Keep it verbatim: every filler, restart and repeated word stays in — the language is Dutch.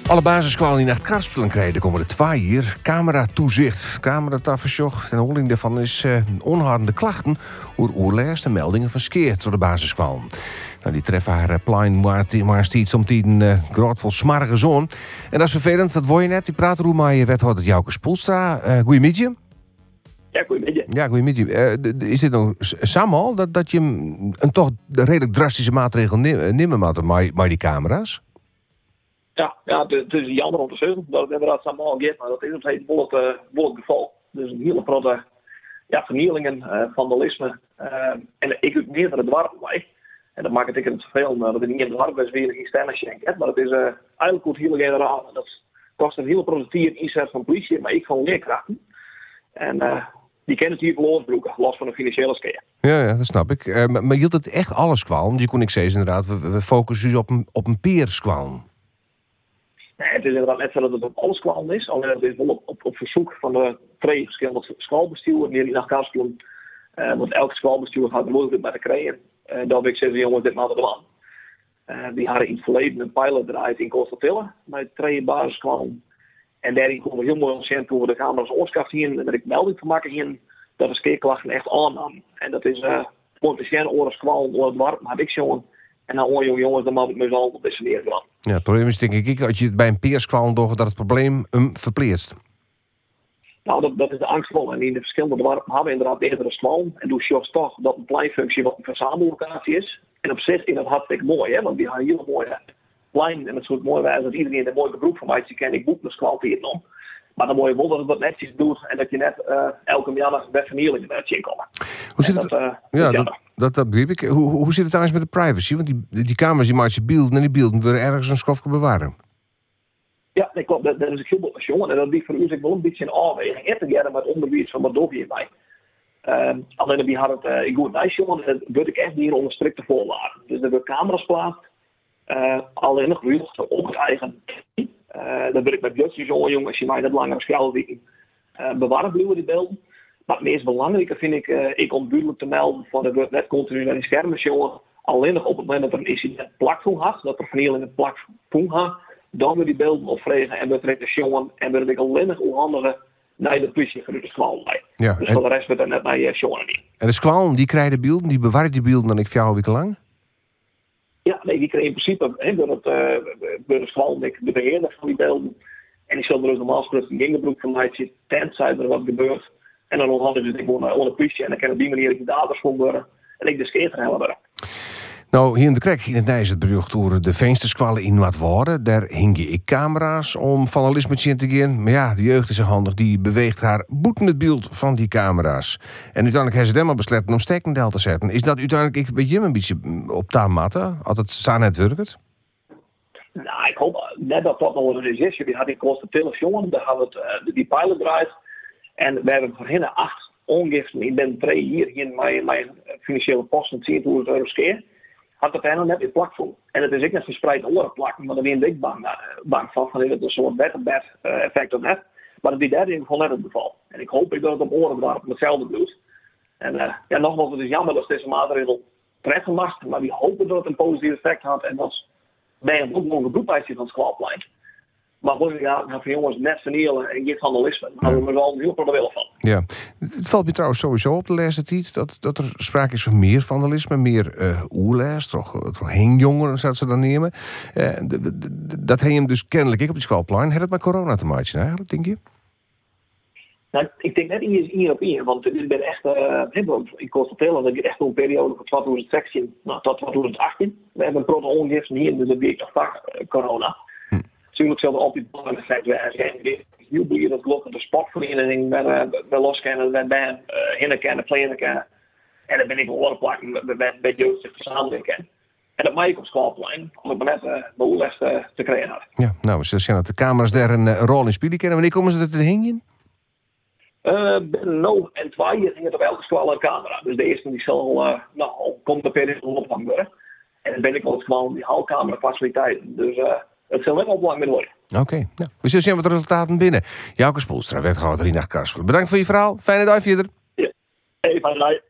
Alle basisscholen die naar het Karspelen krijgen de komende twee jaar camera-toezicht. Camera-tafersjocht. En de holing daarvan is uh, onharde klachten over oerlijst en meldingen van skeert door de basisscholen. Nou, die treffen haar uh, plein maar steeds om die een uh, groot vol smarrige zon. En dat is vervelend, dat word je net. Die praat er met je wethouder Jouke Spoelstra. Uh, goeiemiddag. Ja, goeiemiddag. Ja, goeiemiddag. Uh, is dit nou samen dat, dat je een toch redelijk drastische maatregel neemt met, met die camera's? Ja, ja, het is jammer om te zeggen dat het inderdaad samen gaat, maar dat is het hele wolk geval. Dus een hele grote ja, vernielingen, uh, vandalisme. Uh, en ik heb meer van het dwarp bij. En dat maakt het het veel, maar dat is niet in het dwarp is weer geen stemmetje. Maar het is uh, eigenlijk goed hele generaal. Dat kost een hele productieve inzet van politie, maar ik van leerkrachten. En uh, die kennen het hier verloren broeken, los van de financiële skeer. Ja, ja, dat snap ik. Uh, maar, maar hield het echt alles kwam? Je kon ik zeggen inderdaad, we, we focussen dus op een, op een peerskwam. Nee, het is inderdaad net zo dat het op alles kwam is. Alleen het is wel op, op, op verzoek van de twee verschillende schoolbesturen die naar Karspelen. Uh, want elke schoolbestuur gaat er moeilijk met te krijgen. Uh, dat wil ik zeggen, jongens, dit maken we aan. Uh, die hadden in het verleden een pilot eruit in Costa met twee basisscholen. En daarin komen we heel mooi ontzettend over de camera's oorskaft heen. En dat ik melding te maken heen dat de skeerklachten echt aannam. En dat is uh, gewoon de schijn oren squal door het warm, heb ik jongen. En dan hoor je jongens, dan mag ik me zo op deze neer gaan. Ja, het probleem is denk ik, als je het bij een peerskwam doet, dat het probleem hem verpleert. Nou, dat, dat is de angst. En in de verschillende dorpen hebben we inderdaad eerdere squam. En doe je toch dat een pleinfunctie wat een verzamellocatie is. En op zich is dat hartstikke mooi, hè, want die hebben heel mooie plein. En het soort mooi wijze dat iedereen een mooie beroep van mij kan. Ik boek mijn squam hier om. Maar dan moet je wel dat het wat netjes doet en dat je net uh, elke jaar bij vernielingen uit je komen. Hoe zit het? Dat, uh, ja, dat, dat, dat begrijp ik. Hoe, hoe zit het trouwens met de privacy? Want die, die camera's die maken je beelden en die beelden worden ergens een schofje bewaren. Ja, nee, klopt. Dat, dat is een heel veel jongen. En dat die voor u wel een beetje een afweging. Eerst jaren met onderwijs van wat doe je bij. Uh, alleen die had het uh, in goed nice jongen. Dat wil ik echt hier onder strikte voorwaarden. Dus er worden camera's plaatst. Uh, alleen nog weer op het eigen. Uh, dan wil ik met jutjes jongen, jongens, je mij net langer schouderweken uh, bewaren blijven die beelden. Maar het meest belangrijke vind ik, uh, ik om duidelijk te melden van er wordt net continu naar die schermen jongen. Alleen nog op het moment dat er een incident plakvoer had, dat er vernieling het plakvoer had, dan we die beelden opvregen en we trekken jongen en we ik alleen nog onhandigen naar de politie voor de squal bij. Ja, dus en, voor de rest wordt er net naar je jongen niet. En de squal die krijgen de beelden, die bewaren die beelden dan ik voor jou weken lang? Ja, nee, die kreeg in principe he, door het uh, squal de beheerder van die beelden. En die zullen er dus normaal gesproken een gingebroek van mij zitten, tenzij er wat gebeurt. En dan hadden ze het gewoon naar de politie en dan kan op die manier de daders worden en ik de scheter helpen. Nou, hier in de Krek in het Nijs het berucht over de vensterskwallen in wat worden. Daar hingen ik camera's om vandalisme te gaan. Maar ja, de jeugd is handig, die beweegt haar boeten het beeld van die camera's. En uiteindelijk hebben ze helemaal besloten om stekendel te zetten. Is dat uiteindelijk ik bij Jim een beetje op taanmatten? Had het staan net werkt? Nou, ik hoop net dat dat nog een is. Je had in Costa jongen, daar hadden we uh, die pilot eruit. En we hebben voor hen acht ongiften. Ik ben twee hier in mijn, mijn financiële posten tweeduizend euro keer. Had het helemaal net in plak voor. En het is ook net verspreid oren plakken, maar dan ben ik bang, uh, bang van, van dat het een soort bed-bed uh, effect op net. Maar dat is daar in ieder geval net het geval. En ik hoop ik dat het op oren daar op hetzelfde doet. En uh, ja, nogmaals, het is jammer dat deze maatregel terecht gemaakt, maar we hopen dat het een positief effect had en dat bij een ook nog een bloedpijsje van het squalplein. Maar goed, ja, voor jongens net vernielen en geen vandalisme. Daar hebben we er wel heel probleem van. Ja, het valt me trouwens sowieso op de laatste tijd dat, dat er sprake is van meer vandalisme, meer uh, oerlijst, toch, toch heenjongeren zouden ze dan nemen. Uh, d- d- d- dat heeft hem dus kennelijk ik op die schoolplein. Heeft het met corona te maken eigenlijk, denk je? Nou, ik denk net hier op in, want ik ben echt, uh, ik constateer dat ik echt een periode van twintig zestien nou, tot twintig achttien. We hebben een grote ongiften hier, dus dat weet ik nog vaak uh, corona. Natuurlijk zal er altijd een effect zijn. Heel blij dat klopt de sportvereniging met, uh, met loskennen, met band, uh, hinnen kennen, kleinen kennen. En dan ben ik wel plakken met, met, met jeugd zich verzamelen kennen. En dat maak ik op schoolplein, om het net uh, beoorlijst uh, te krijgen. Ja, nou, ze zeggen dat de camera's daar een, een rol in spelen kennen. Wanneer komen ze er te hingen? Uh, nou, en twee jaar ging het op elke school een camera. Dus de eerste die zal, uh, nou, komt de periode opvang worden. En dan ben ik ook gewoon die halfcamera faciliteiten. Dus uh, het zal net wel belangrijk worden. Oké, okay, nou, we zullen zien wat de resultaten binnen. Jouke Spoelstra, wethouder in Karspelen. Bedankt voor je verhaal. Fijne dag verder. Ja, even fijne dag.